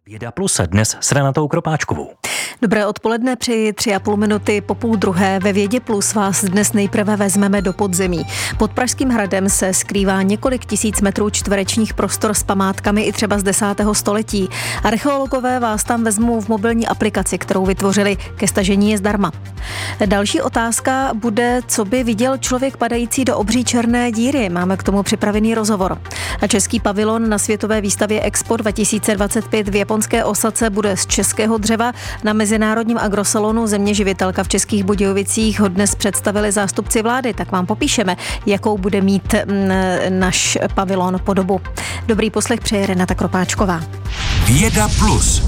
Věda Plus dnes s Renatou Kropáčkovou. Dobré odpoledne, přeji 3,5 minuty po 12:30. Ve Vědě Plus vás dnes nejprve vezmeme do podzemí. Pod Pražským hradem se skrývá několik tisíc metrů čtverečních prostor s památkami i třeba z 10. století. Archeologové vás tam vezmou v mobilní aplikaci, kterou vytvořili, ke stažení je zdarma. Další otázka bude, co by viděl člověk padající do obří černé díry. Máme k tomu připravený rozhovor. A český pavilon na světové výstavě Expo 2025 v japonské Osace bude z českého dřeva. Na Mezinárodním agrosalonu Země živitelka v Českých Budějovicích ho dnes představili zástupci vlády, tak vám popíšeme, jakou bude mít náš pavilon podobu. Dobrý poslech přeje Renata Kropáčková. Věda Plus.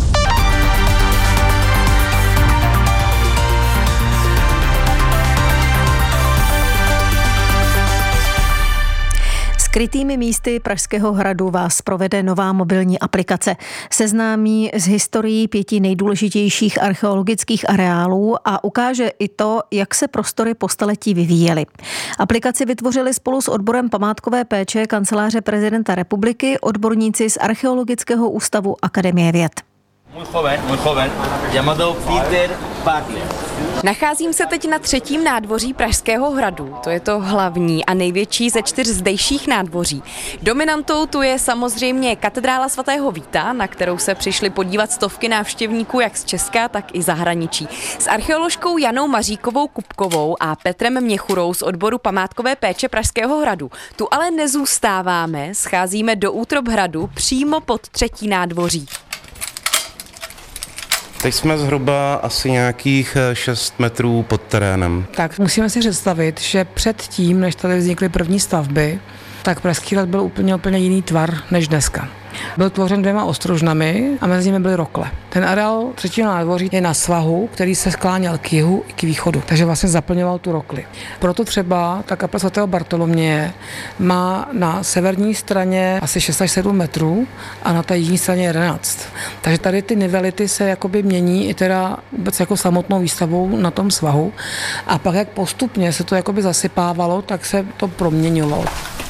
Skrytými místy Pražského hradu vás provede nová mobilní aplikace. Seznámí s historií 5 nejdůležitějších archeologických areálů a ukáže i to, jak se prostory po staletí vyvíjely. Aplikaci vytvořili spolu s odborem památkové péče Kanceláře prezidenta republiky odborníci z Archeologického ústavu Akademie věd. Muy joven, llamado Peter Parler. Nacházím se teď na 3. nádvoří Pražského hradu. To je to hlavní a největší ze 4 zdejších nádvoří. Dominantou tu je samozřejmě katedrála svatého Víta, na kterou se přišli podívat stovky návštěvníků jak z Česka, tak i zahraničí. S archeoložkou Janou Maříkovou Kupkovou a Petrem Měchurou z odboru památkové péče Pražského hradu. Tu ale nezůstáváme, scházíme do útrob hradu přímo pod 3. nádvoří. Teď jsme zhruba asi nějakých 6 metrů pod terénem. Tak musíme si představit, že předtím, než tady vznikly první stavby, tak Pražský hrad byl úplně jiný tvar než dneska. Byl tvořen 2 ostrožnami a mezi nimi byly rokle. Ten areál 3. nádvoří je na svahu, který se skláněl k jihu i k východu, takže vlastně zaplňoval tu rokli. Proto třeba ta kaple svatého Bartoloměje má na severní straně asi 6 až 7 metrů a na té jižní straně 11. Takže tady ty nivelity se jakoby mění i teda vůbec jako samotnou výstavou na tom svahu a pak jak postupně se to jakoby zasypávalo, tak se to proměňovalo.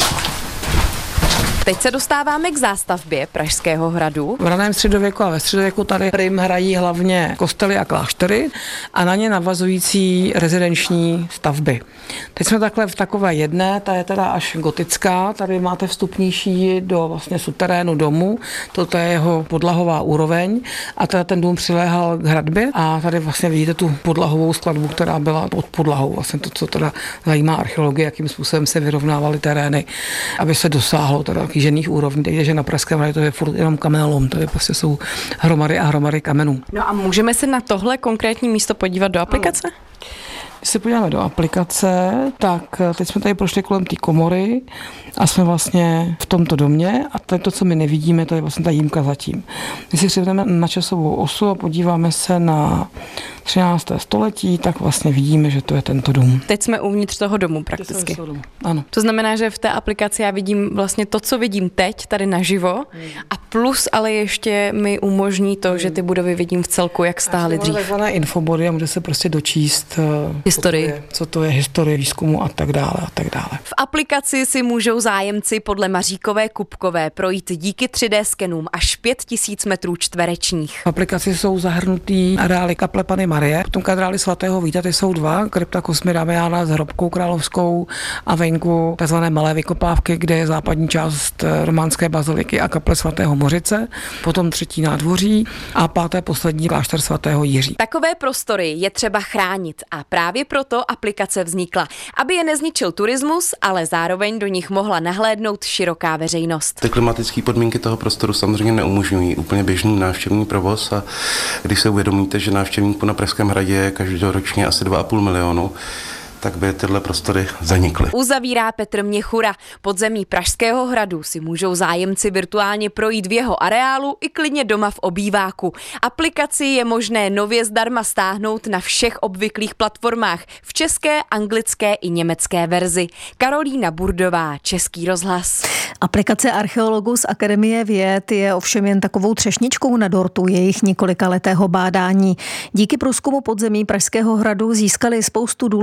Teď se dostáváme k zástavbě Pražského hradu. V raném středověku a ve středověku tady prim hrají hlavně kostely a kláštery a na ně navazující rezidenční stavby. Teď jsme takhle v takové jedné, ta je teda až gotická, tady máte vstupní šíji do vlastně suterénu domu, toto je jeho podlahová úroveň a teda ten dům přiléhal k hradbě a tady vlastně vidíte tu podlahovou skladbu, která byla pod podlahou, vlastně to, co teda zajímá archeologie, jakým způsobem se vyrovnávaly terény, aby se dosáhlo teda kýžených úrovní, takže na Pražském hradě to je furt jenom kamenolom, to je prostě jsou hromady a hromady kamenů. No a můžeme se na tohle konkrétní místo podívat do aplikace? Když se podíváme do aplikace, tak teď jsme tady prošli kolem té komory a jsme vlastně v tomto domě a to je to, co my nevidíme, to je vlastně ta jímka zatím. Když si převedeme na časovou osu a podíváme se na 13. století, tak vlastně vidíme, že to je tento dům. Teď jsme uvnitř toho domu prakticky. Ano. To znamená, že v té aplikaci já vidím vlastně to, co vidím teď, tady naživo a plus ale ještě mi umožní to, že ty budovy vidím v celku, jak stály dřív. Takzvané infobody a může se prostě dočíst historii. Co to je historie výzkumu a tak dále a tak dále. V aplikaci si můžou zájemci podle Maříkové Kupkové projít díky 3D skenům až 5000 metrů čtverečních. V aplikaci jsou zahrnutý areály kaple Panny Marie, potom katedrály svatého Víta, ty jsou 2, krypta Kosmy Damiana s hrobkou královskou a venku tzv. Malé vykopávky, kde je západní část románské baziliky a kaple svatého Mořice, potom 3. nádvoří a 5. poslední klášter svatého Jiří. Takové prostory je třeba chránit a právě proto aplikace vznikla, aby je nezničil turismus, ale zároveň do nich mohla nahlédnout široká veřejnost. Ty klimatické podmínky toho prostoru samozřejmě neumožňují úplně běžný návštěvní provoz a když se uvědomíte, že návštěvníků na Pražském hradě je každoročně asi 2,5 milionu, tak by tyhle prostory zanikly. Uzavírá Petr Měchura. Podzemí Pražského hradu si můžou zájemci virtuálně projít v jeho areálu i klidně doma v obýváku. Aplikaci je možné nově zdarma stáhnout na všech obvyklých platformách v české, anglické i německé verzi. Karolína Burdová, Český rozhlas. Aplikace archeologů z Akademie věd je ovšem jen takovou třešničkou na dortu jejich několikaletého bádání. Díky průzkumu podzemí Pražského hradu získali spoustu důležitých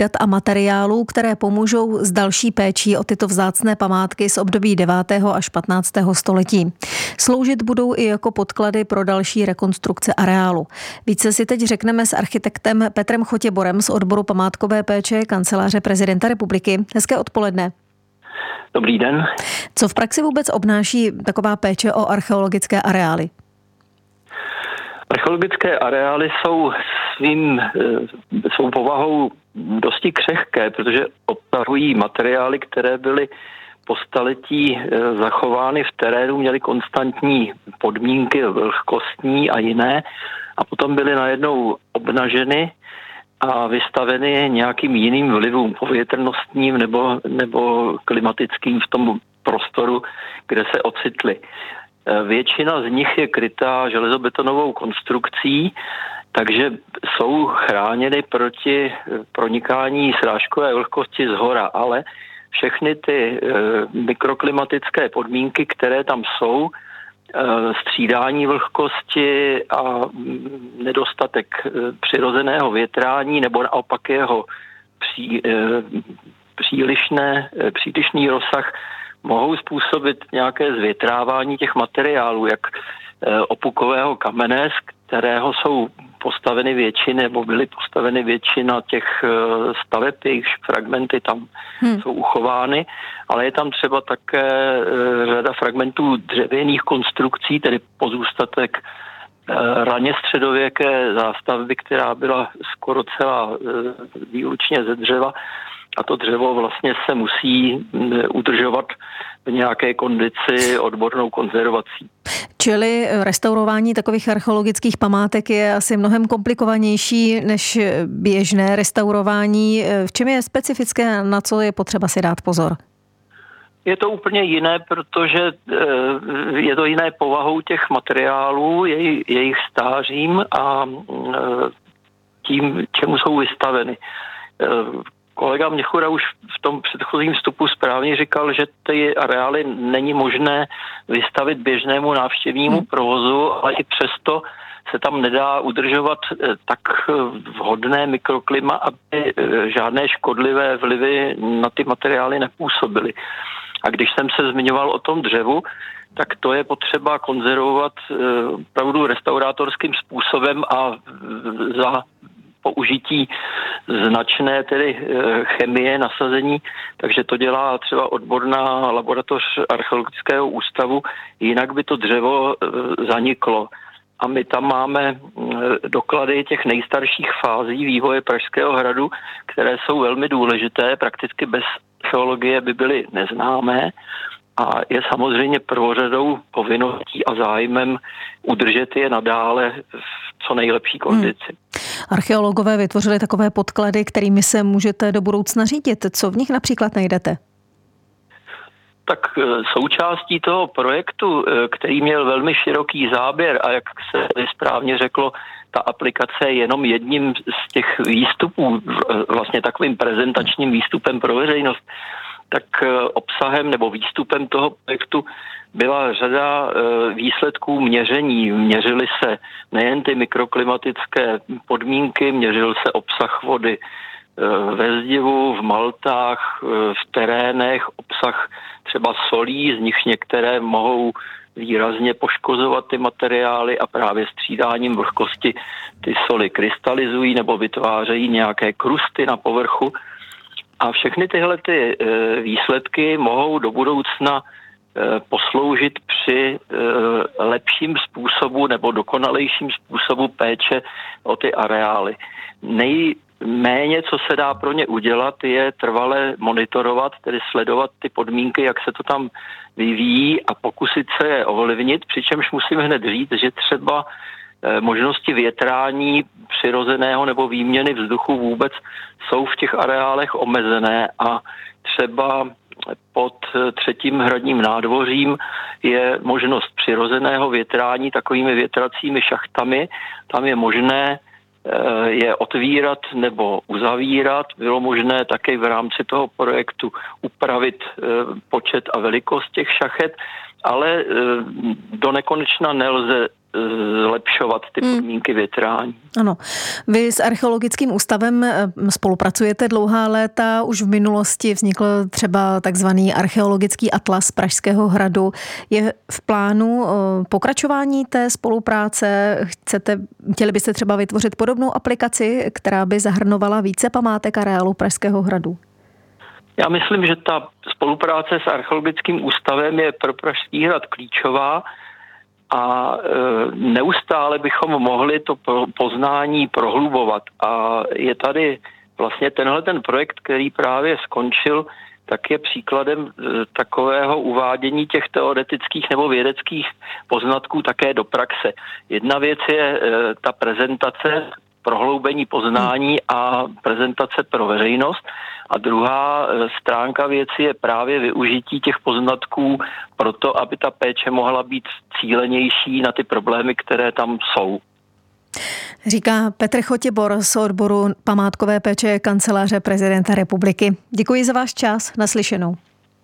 dat a materiálů, které pomůžou s další péčí o tyto vzácné památky z období 9. až 15. století. Sloužit budou i jako podklady pro další rekonstrukce areálu. Více si teď řekneme s architektem Petrem Chotěborem z odboru památkové péče Kanceláře prezidenta republiky. Hezké odpoledne. Dobrý den. Co v praxi vůbec obnáší taková péče o archeologické areály? Archeologické areály jsou svou povahou dosti křehké, protože obsahují materiály, které byly po staletí zachovány v terénu, měly konstantní podmínky vlhkostní a jiné a potom byly najednou obnaženy a vystaveny nějakým jiným vlivům povětrnostním nebo klimatickým v tom prostoru, kde se ocitly. Většina z nich je krytá železobetonovou konstrukcí, takže jsou chráněny proti pronikání srážkové vlhkosti zhora, ale všechny ty mikroklimatické podmínky, které tam jsou, střídání vlhkosti a nedostatek přirozeného větrání nebo naopak jeho přílišný rozsah mohou způsobit nějaké zvětrávání těch materiálů, jak opukového kamene, z kterého jsou postaveny většiny, nebo byly postaveny většina těch staveb, jejichž fragmenty tam jsou uchovány, ale je tam třeba také řada fragmentů dřevěných konstrukcí, tedy pozůstatek raně středověké zástavby, která byla skoro celá výlučně ze dřeva. A to dřevo vlastně se musí udržovat v nějaké kondici odbornou konzervací. Čili restaurování takových archeologických památek je asi mnohem komplikovanější než běžné restaurování. V čem je specifické, na co je potřeba si dát pozor? Je to úplně jiné, protože je to jiné povahou těch materiálů, jejich stářím a tím, čemu jsou vystaveny. Kolega Měchura už v tom předchozím vstupu správně říkal, že ty areály není možné vystavit běžnému návštěvnímu provozu, ale i přesto se tam nedá udržovat tak vhodné mikroklima, aby žádné škodlivé vlivy na ty materiály nepůsobily. A když jsem se zmiňoval o tom dřevu, tak to je potřeba konzervovat opravdu restaurátorským způsobem a za použití značné tedy chemie, nasazení, takže to dělá třeba odborná laboratoř Archeologického ústavu, jinak by to dřevo zaniklo. A my tam máme doklady těch nejstarších fází vývoje Pražského hradu, které jsou velmi důležité, prakticky bez archeologie by byly neznámé a je samozřejmě prvořadou povinností a zájmem udržet je nadále v co nejlepší kondici. Archeologové vytvořili takové podklady, kterými se můžete do budoucna řídit. Co v nich například najdete? Tak součástí toho projektu, který měl velmi široký záběr a jak se správně řeklo, ta aplikace je jenom jedním z těch výstupů, vlastně takovým prezentačním výstupem pro veřejnost, tak obsahem nebo výstupem toho projektu byla řada výsledků měření. Měřily se nejen ty mikroklimatické podmínky, měřil se obsah vody ve zdivu, v maltách, v terénech, obsah třeba solí, z nichž některé mohou výrazně poškozovat ty materiály a právě střídáním vlhkosti ty soli krystalizují nebo vytvářejí nějaké krusty na povrchu. A všechny tyhle ty výsledky mohou do budoucna posloužit při lepším způsobu nebo dokonalejším způsobu péče o ty areály. Nejméně, co se dá pro ně udělat, je trvale monitorovat, tedy sledovat ty podmínky, jak se to tam vyvíjí a pokusit se je ovlivnit, přičemž musím hned říct, že třeba možnosti větrání přirozeného nebo výměny vzduchu vůbec jsou v těch areálech omezené a třeba pod 3. hradním nádvořím je možnost přirozeného větrání takovými větracími šachtami. Tam je možné je otvírat nebo uzavírat. Bylo možné také v rámci toho projektu upravit počet a velikost těch šachet, ale do nekonečna nelze zlepšovat ty podmínky větrání. Ano. Vy s Archeologickým ústavem spolupracujete dlouhá léta. Už v minulosti vznikl třeba takzvaný archeologický atlas Pražského hradu. Je v plánu pokračování té spolupráce? Chtěli byste třeba vytvořit podobnou aplikaci, která by zahrnovala více památek areálu Pražského hradu? Já myslím, že ta spolupráce s Archeologickým ústavem je pro Pražský hrad klíčová a neustále bychom mohli to poznání prohlubovat. A je tady vlastně ten projekt, který právě skončil, tak je příkladem takového uvádění těch teoretických nebo vědeckých poznatků také do praxe. Jedna věc je ta prezentace, prohloubení poznání a prezentace pro veřejnost. A druhá stránka věci je právě využití těch poznatků pro to, aby ta péče mohla být cílenější na ty problémy, které tam jsou. Říká Petr Chotěbor z odboru památkové péče Kanceláře prezidenta republiky. Děkuji za váš čas. Naslyšenou.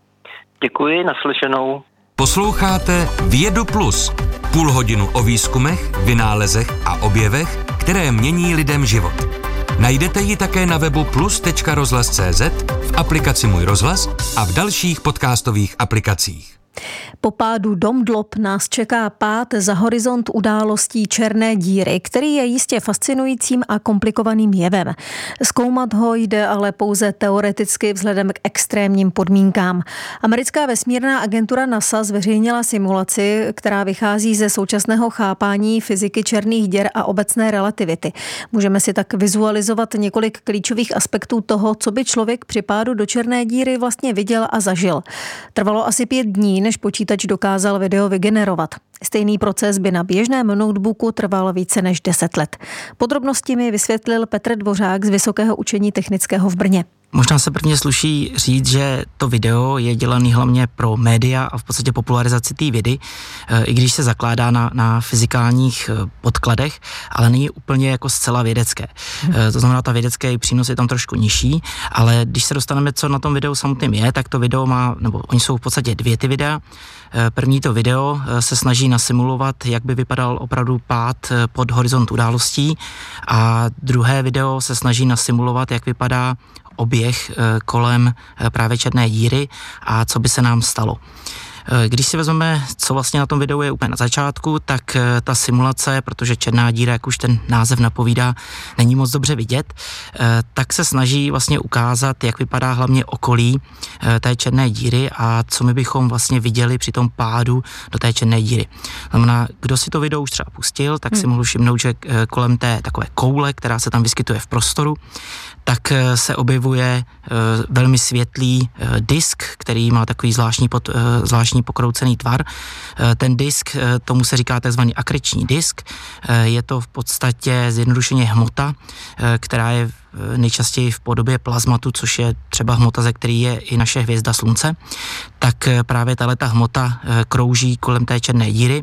Děkuji, naslyšenou. Posloucháte Vědu Plus. Půl hodinu o výzkumech, vynálezech a objevech, které mění lidem život. Najdete ji také na webu plus.rozhlas.cz, v aplikaci Můj rozhlas a v dalších podcastových aplikacích. Po pádu Domdlop nás čeká pád za horizont událostí černé díry, který je jistě fascinujícím a komplikovaným jevem. Zkoumat ho jde ale pouze teoreticky vzhledem k extrémním podmínkám. Americká vesmírná agentura NASA zveřejnila simulaci, která vychází ze současného chápání fyziky černých děr a obecné relativity. Můžeme si tak vizualizovat několik klíčových aspektů toho, co by člověk při pádu do černé díry vlastně viděl a zažil. Trvalo asi 5 dní, než počítač dokázal video vygenerovat. Stejný proces by na běžném notebooku trval více než 10 let. Podrobnosti mi vysvětlil Petr Dvořák z Vysokého učení technického v Brně. Možná se prvně sluší říct, že to video je dělané hlavně pro média a v podstatě popularizaci té vědy, i když se zakládá na fyzikálních podkladech, ale není úplně jako zcela vědecké. To znamená, ta vědecké přínos je tam trošku nižší, ale když se dostaneme, co na tom videu samotným je, tak to video má, nebo oni jsou v podstatě 2 ty videa. První to video se snaží nasimulovat, jak by vypadal opravdu pád pod horizont událostí, a druhé video se snaží nasimulovat, jak vypadá oběh kolem právě černé díry a co by se nám stalo. Když si vezmeme, co vlastně na tom videu je úplně na začátku, tak ta simulace, protože černá díra, jak už ten název napovídá, není moc dobře vidět, tak se snaží vlastně ukázat, jak vypadá hlavně okolí té černé díry a co my bychom vlastně viděli při tom pádu do té černé díry. Znamená, kdo si to video už třeba pustil, tak si mohl všimnout, že kolem té takové koule, která se tam vyskytuje v prostoru, tak se objevuje velmi světlý disk, který má takový zvláštní pokroucený tvar. Ten disk, tomu se říká takzvaný akreční disk. Je to v podstatě zjednodušeně hmota, která je nejčastěji v podobě plazmatu, což je třeba hmota, ze který je i naše hvězda Slunce. Tak právě tato hmota krouží kolem té černé díry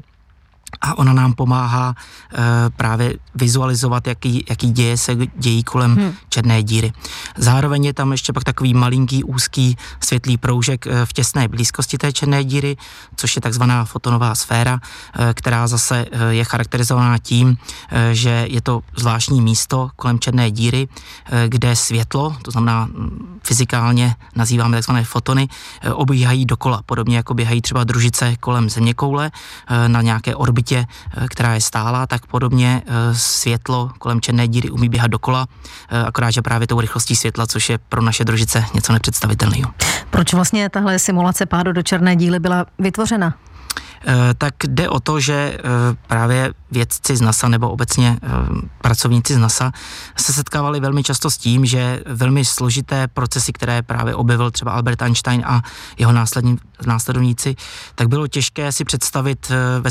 a ona nám pomáhá právě vizualizovat, jaký děje se dějí kolem černé díry. Zároveň je tam ještě pak takový malinký, úzký, světlý proužek v těsné blízkosti té černé díry, což je takzvaná fotonová sféra, která zase je charakterizovaná tím, že je to zvláštní místo kolem černé díry, kde světlo, to znamená fyzikálně nazýváme takzvané fotony, obíhají dokola, podobně jako běhají třeba družice kolem zeměkoule na nějaké orbitě, která je stálá, tak podobně světlo kolem černé díry umí běhat dokola, akorát, že právě tou rychlostí světla, což je pro naše družice něco nepředstavitelného. Proč vlastně tahle simulace pádu do černé díry byla vytvořena? Tak jde o to, že právě vědci z NASA nebo obecně pracovníci z NASA se setkávali velmi často s tím, že velmi složité procesy, které právě objevil třeba Albert Einstein a jeho následovníci, tak bylo těžké si představit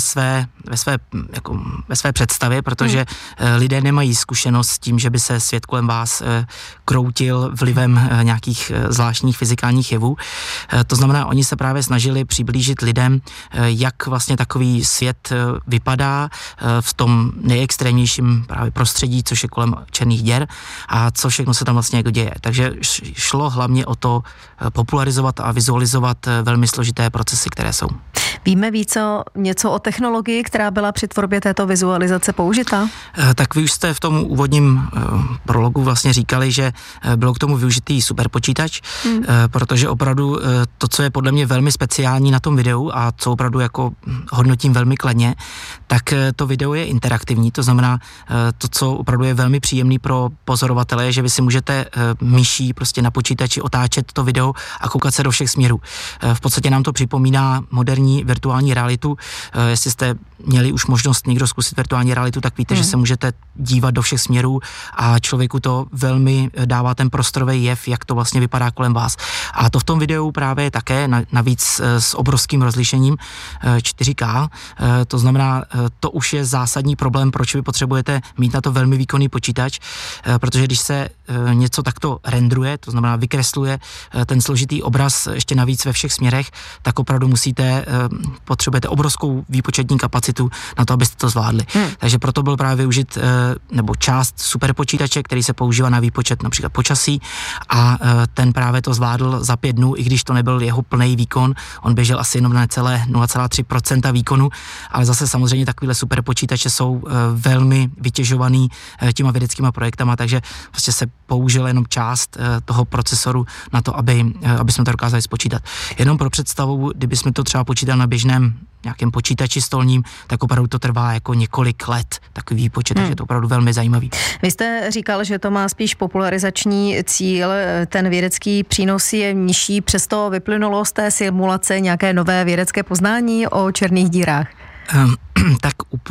ve své představě, protože lidé nemají zkušenost s tím, že by se svět kolem vás kroutil vlivem nějakých zvláštních fyzikálních jevů. To znamená, oni se právě snažili přiblížit lidem, jak vlastně takový svět vypadá, v tom nejextrémnějším právě prostředí, což je kolem černých děr a co všechno se tam vlastně jako děje. Takže šlo hlavně o to popularizovat a vizualizovat velmi složité procesy, které jsou. Víme něco o technologii, která byla při tvorbě této vizualizace použita? Tak vy už jste v tom úvodním prologu vlastně říkali, že bylo k tomu využitý superpočítač, protože opravdu to, co je podle mě velmi speciální na tom videu a co opravdu jako hodnotím velmi kladně, tak to video je interaktivní, to znamená to, co opravdu je velmi příjemný pro pozorovatele, že vy si můžete myší prostě na počítači otáčet to video a koukat se do všech směrů. V podstatě nám to připomíná moderní virtuální realitu. Jestli jste měli už možnost někdo zkusit virtuální realitu, tak víte, že se můžete dívat do všech směrů a člověku to velmi dává ten prostorový jev, jak to vlastně vypadá kolem vás. A to v tom videu právě je také, navíc s obrovským rozlišením 4K, to znamená, to už je zásadní problém, proč vy potřebujete mít na to velmi výkonný počítač, protože když se něco takto rendruje, to znamená vykresluje ten složitý obraz ještě navíc ve všech směrech, tak opravdu potřebujete obrovskou výpočetní kapacitu na to, abyste to zvládli. Takže proto byl právě využit nebo část superpočítače, který se používá na výpočet například počasí a ten právě to zvládl za 5 dnů, i když to nebyl jeho plný výkon, on běžel asi jenom na celé 0,3% výkonu, ale zase samozřejmě takovýhle superpočítače jsou velmi vytěžovaný těma vědeckýma projektama, takže prostě se použil jenom část toho procesoru na to, aby jsme to dokázali spočítat. Jenom pro představu, kdybychom to třeba počítali na běžném nějakém počítači stolním, tak opravdu to trvá jako několik let, takový výpočet, takže je to opravdu velmi zajímavý. Vy jste říkal, že to má spíš popularizační cíl, ten vědecký přínos je nižší, přesto vyplynulo z té simulace nějaké nové vědecké poznání o černých dírách? Tak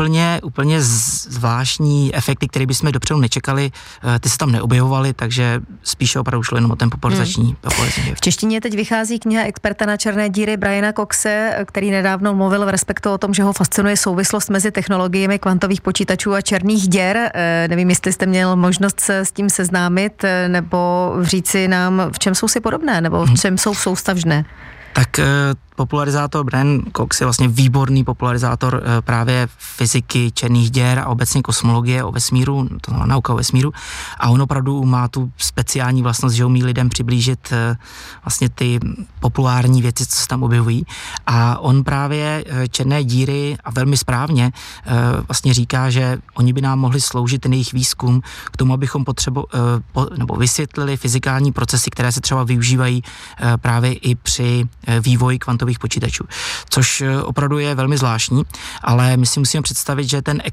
úplně zvláštní efekty, které bychom dopředu nečekali, ty se tam neobjevovaly, takže spíše opravdu šlo jenom o ten popularizační. V češtině teď vychází kniha experta na černé díry Briana Coxe, který nedávno mluvil v Respektu o tom, že ho fascinuje souvislost mezi technologiemi kvantových počítačů a černých děr. Nevím, jestli jste měl možnost se s tím seznámit, nebo říci nám, v čem jsou si podobné, nebo v čem jsou soustavžné. Tak popularizátor Brian Cox je vlastně výborný popularizátor právě fyziky černých děr a obecně kosmologie o vesmíru, to znamená nauka o vesmíru, a on opravdu má tu speciální vlastnost, že umí lidem přiblížit vlastně ty populární věci, co se tam objevují, a on právě černé díry a velmi správně vlastně říká, že oni by nám mohli sloužit ten jejich výzkum k tomu, abychom nebo vysvětlili fyzikální procesy, které se třeba využívají právě i při vývoji kvantových počítačů, což opravdu je velmi zvláštní, ale my si musíme představit, že ten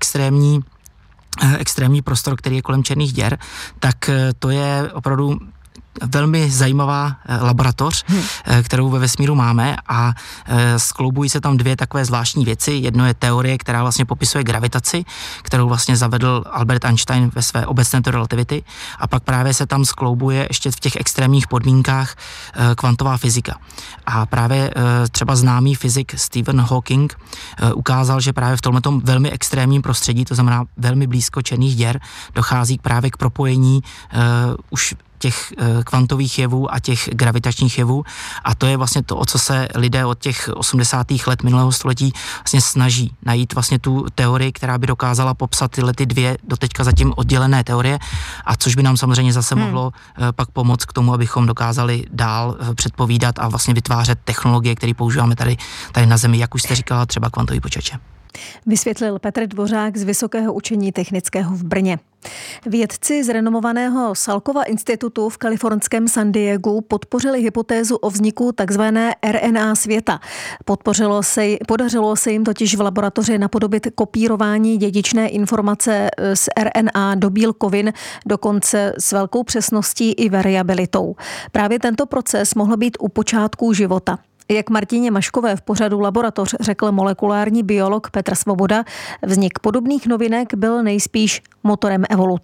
extrémní prostor, který je kolem černých děr, tak to je opravdu velmi zajímavá laboratoř, kterou ve vesmíru máme, a skloubují se tam dvě takové zvláštní věci. Jedno je teorie, která vlastně popisuje gravitaci, kterou vlastně zavedl Albert Einstein ve své obecné teorii relativity, a pak právě se tam skloubuje ještě v těch extrémních podmínkách kvantová fyzika. A právě třeba známý fyzik Stephen Hawking ukázal, že právě v tomhletom velmi extrémním prostředí, to znamená velmi blízko černých děr, dochází právě k propojení už těch kvantových jevů a těch gravitačních jevů, a to je vlastně to, o co se lidé od těch 80. let minulého století vlastně snaží najít vlastně tu teorii, která by dokázala popsat tyhle ty dvě doteďka zatím oddělené teorie, a což by nám samozřejmě zase mohlo pak pomoct k tomu, abychom dokázali dál předpovídat a vlastně vytvářet technologie, které používáme tady na Zemi, jak už jste říkala, třeba kvantový počítače. Vysvětlil Petr Dvořák z Vysokého učení technického v Brně. Vědci z renomovaného Salkova institutu v kalifornském San Diegu podpořili hypotézu o vzniku takzvané RNA světa. Podařilo se jim totiž v laboratoři napodobit kopírování dědičné informace z RNA do bílkovin, dokonce s velkou přesností i variabilitou. Právě tento proces mohl být u počátků života. Jak Martině Maškové v pořadu Laboratoř řekl molekulární biolog Petr Svoboda, vznik podobných novinek byl nejspíš motorem evoluce.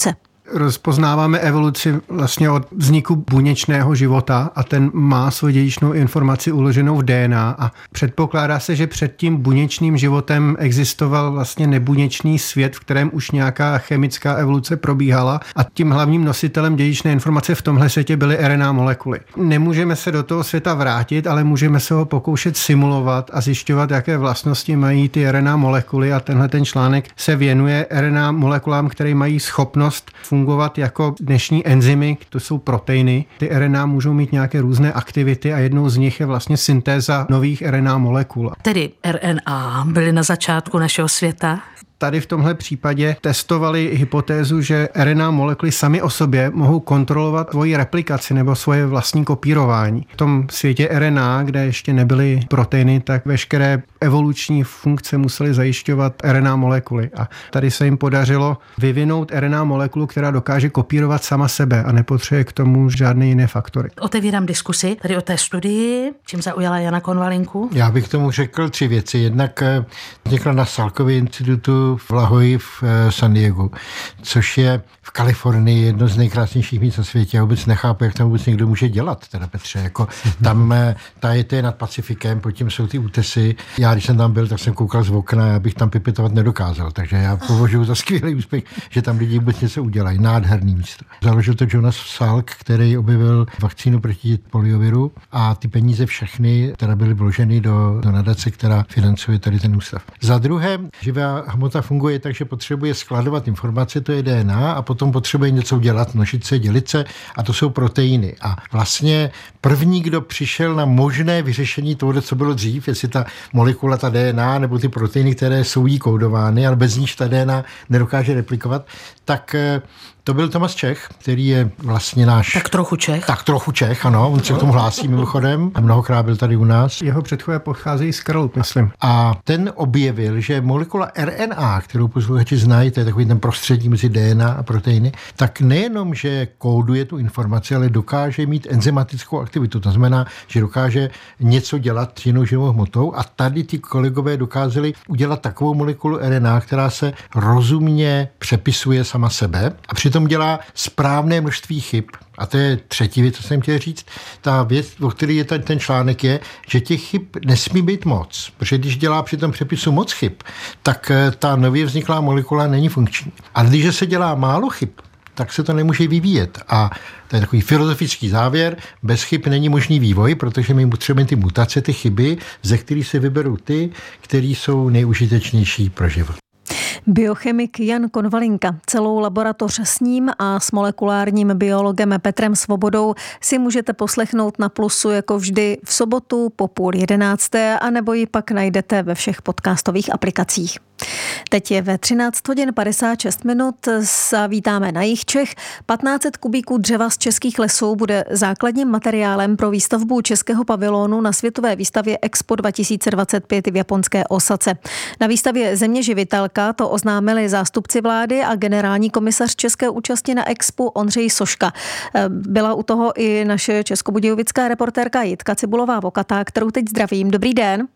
rozpoznáváme evoluci vlastně od vzniku buněčného života a ten má svou dědičnou informaci uloženou v DNA a předpokládá se, že před tím buněčným životem existoval vlastně nebuněčný svět, v kterém už nějaká chemická evoluce probíhala a tím hlavním nositelem dědičné informace v tomhle světě byly RNA molekuly. Nemůžeme se do toho světa vrátit, ale můžeme se ho pokoušet simulovat a zjišťovat, jaké vlastnosti mají ty RNA molekuly a tenhle ten článek se věnuje RNA molekulám, které mají schopnost fungovat jako dnešní enzymy, to jsou proteiny. Ty RNA můžou mít nějaké různé aktivity a jednou z nich je vlastně syntéza nových RNA molekul. Tedy RNA byly na začátku našeho světa? Tady v tomhle případě testovali hypotézu, že RNA molekuly sami o sobě mohou kontrolovat svoji replikaci nebo svoje vlastní kopírování. V tom světě RNA, kde ještě nebyly proteiny, tak veškeré evoluční funkce musely zajišťovat RNA molekuly. A tady se jim podařilo vyvinout RNA molekulu, která dokáže kopírovat sama sebe a nepotřebuje k tomu žádné jiné faktory. Otevírám diskusi tady o té studii, čím zaujala Jana Konvalinku. Já bych k tomu řekl 3 věci. Jednak vznikla na Salkově institutu v La Jolla v San Diego, což je v Kalifornii jedno z nejkrásnějších míst na světě. Já vůbec nechápu, jak tam vůbec někdo může dělat, teda Petře. Jako tam to je nad Pacifikem, pod tím jsou ty útesy. Já, když jsem tam byl, tak jsem koukal z okna, já bych tam pipetovat nedokázal. Takže já považuji za skvělý úspěch, že tam lidi vůbec něco udělají. Nádherný místo. Založil to Jonas Salk, který objevil vakcínu proti polioviru a ty peníze všechny, které byly vloženy do nadace, která financuje tady ten ústav. Za druhé, živá hmota funguje tak, že potřebuje skladovat informace, to je DNA, a potom potřebuje něco dělat, množit se, dělit se, a to jsou proteiny. A vlastně první, kdo přišel na možné vyřešení toho, co bylo dřív, jestli ta molekula, ta DNA, nebo ty proteiny, které jsou jí kódovány, ale bez níž ta DNA nedokáže replikovat, tak to byl Tomas Čech, který je vlastně náš... Tak trochu Čech, ano, on se k tomu hlásí mimochodem a mnohokrát byl tady u nás. Jeho předchové pocházejí z Kralup, myslím. A ten objevil, že molekula RNA, kterou posluchači znají, to je takový ten prostředí mezi DNA a proteiny, tak nejenom, že kóduje tu informaci, ale dokáže mít enzymatickou aktivitu. To znamená, že dokáže něco dělat s jinou živou hmotou, a tady ty kolegové dokázali udělat takovou molekulu RNA, která se rozumně přepisuje sama sebe a přitom dělá správné množství chyb. A to je třetí věc, co jsem chtěl říct. Ta věc, o které je ten článek, je, že těch chyb nesmí být moc. Protože když dělá při tom přepisu moc chyb, tak ta nově vzniklá molekula není funkční. Ale když se dělá málo chyb, tak se to nemůže vyvíjet. A to je takový filozofický závěr. Bez chyb není možný vývoj, protože my potřebujeme ty mutace, ty chyby, ze kterých se vyberou ty, které jsou nejužitečnější pro život. Biochemik Jan Konvalinka. Celou laboratoř s ním a s molekulárním biologem Petrem Svobodou si můžete poslechnout na Plusu jako vždy v sobotu po 10:30, anebo ji pak najdete ve všech podcastových aplikacích. Teď je ve 13 hodin 56 minut, vítáme na jih Čech. 1500 kubíků dřeva z českých lesů bude základním materiálem pro výstavbu českého pavilonu na světové výstavě Expo 2025 v japonské Osace. Na výstavě Zeměživitelka to oznámili zástupci vlády a generální komisař české účasti na Expo Ondřej Soška. Byla u toho i naše českobudějovická reportérka Jitka Cibulová-Vokatá, kterou teď zdravím. Dobrý den.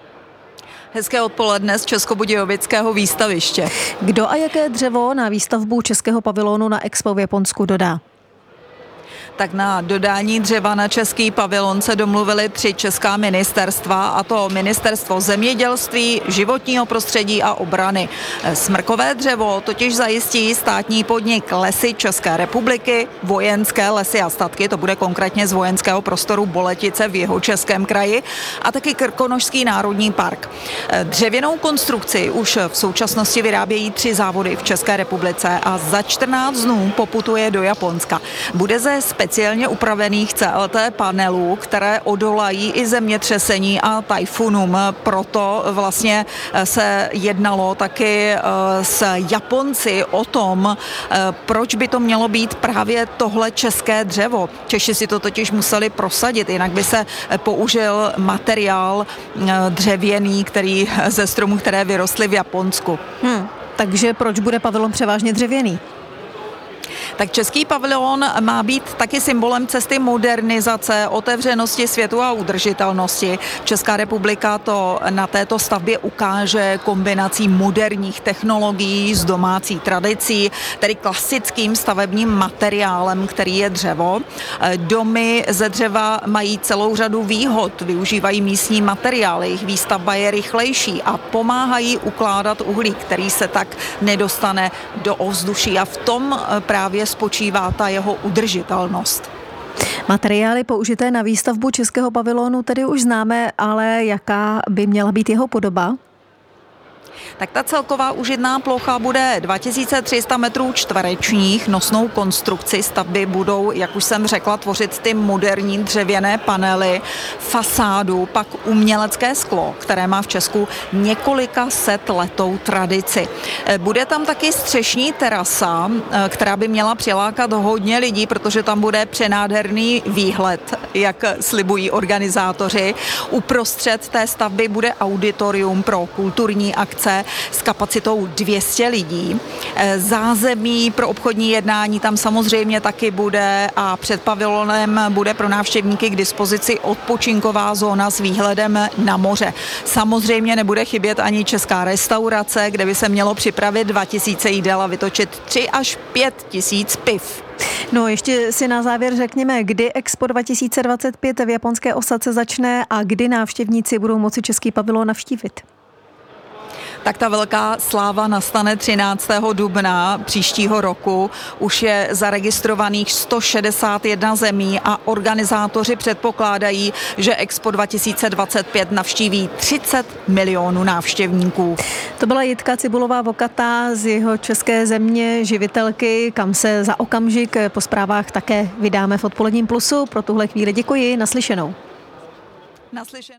Hezké odpoledne z českobudějovického výstaviště. Kdo a jaké dřevo na výstavbu českého pavilonu na Expo v Japonsku dodá? Tak na dodání dřeva na český pavilon se domluvily 3 česká ministerstva, a to Ministerstvo zemědělství, životního prostředí a obrany. Smrkové dřevo totiž zajistí státní podnik Lesy České republiky, Vojenské lesy a statky, to bude konkrétně z vojenského prostoru Boletice v Jihočeském kraji, a taky Krkonošský národní park. Dřevěnou konstrukci už v současnosti vyrábějí 3 závody v České republice a za 14 dnů poputuje do Japonska. Bude ze speciálně upravených CLT panelů, které odolají i zemětřesení a tajfunům. Proto vlastně se jednalo taky s Japonci o tom, proč by to mělo být právě tohle české dřevo. Češi si to totiž museli prosadit, jinak by se použil materiál dřevěný, který ze stromů, které vyrostly v Japonsku. Takže proč bude pavilon převážně dřevěný? Tak český pavilon má být taky symbolem cesty modernizace, otevřenosti světu a udržitelnosti. Česká republika to na této stavbě ukáže kombinací moderních technologií s domácí tradicí, tedy klasickým stavebním materiálem, který je dřevo. Domy ze dřeva mají celou řadu výhod, využívají místní materiály, jejich výstavba je rychlejší a pomáhají ukládat uhlík, který se tak nedostane do ovzduší a v tom právě spočívá ta jeho udržitelnost. Materiály použité na výstavbu českého pavilonu tedy už známe, ale jaká by měla být jeho podoba? Tak ta celková užitná plocha bude 2300 metrů čtverečních. Nosnou konstrukci stavby budou, jak už jsem řekla, tvořit ty moderní dřevěné panely, fasádu, pak umělecké sklo, které má v Česku několika set letou tradici. Bude tam taky střešní terasa, která by měla přilákat hodně lidí, protože tam bude přenádherný výhled, jak slibují organizátoři. Uprostřed té stavby bude auditorium pro kulturní akce s kapacitou 200 lidí. Zázemí pro obchodní jednání tam samozřejmě taky bude a před pavilonem bude pro návštěvníky k dispozici odpočinková zóna s výhledem na moře. Samozřejmě nebude chybět ani česká restaurace, kde by se mělo připravit 2000 jídel a vytočit 3 až 5 tisíc piv. No ještě si na závěr řekněme, kdy Expo 2025 v japonské Osace začne a kdy návštěvníci budou moci český pavilon navštívit. Tak ta velká sláva nastane 13. dubna příštího roku. Už je zaregistrovaných 161 zemí a organizátoři předpokládají, že Expo 2025 navštíví 30 milionů návštěvníků. To byla Jitka Cibulová-Vokatá z jeho české země, živitelky, kam se za okamžik po zprávách také vydáme v Odpoledním plusu. Pro tuhle chvíli děkuji, naslyšenou. Naslyšenou.